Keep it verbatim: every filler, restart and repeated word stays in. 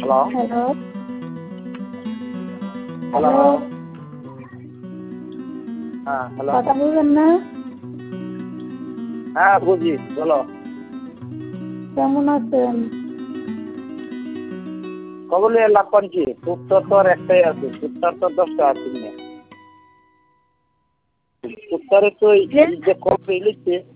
Hello hello hello hello হ্যাঁ hello কথা বলবেন না? হ্যাঁ বুঝি বলো। কেমন আছেন? কবলে লাভ পানছি উত্তর তো আর একটাই আছে, উত্তর তো দশটা আছে না। উত্তরে তো এই যে কবে লিখছে